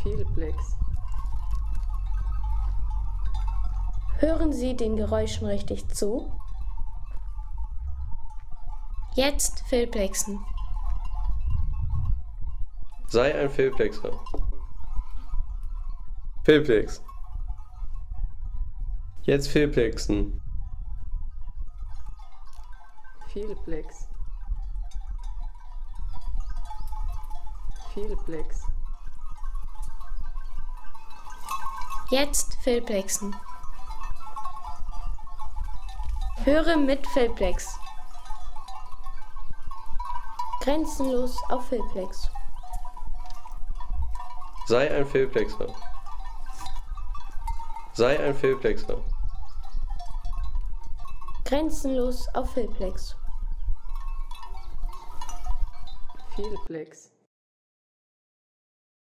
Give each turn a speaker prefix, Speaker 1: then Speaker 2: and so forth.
Speaker 1: Vielplex.
Speaker 2: Hören Sie den Geräuschen richtig zu? Jetzt Filplexen.
Speaker 3: Sei ein Filplexer. Filplex. Jetzt Filplexen.
Speaker 1: Vielplex. Vielplex.
Speaker 2: Jetzt Filplexen. Höre mit Filplex. Grenzenlos auf Filplex.
Speaker 3: Sei ein Filplexer. Sei ein Filplexer.
Speaker 2: Grenzenlos auf Filplex.
Speaker 1: Vielplex.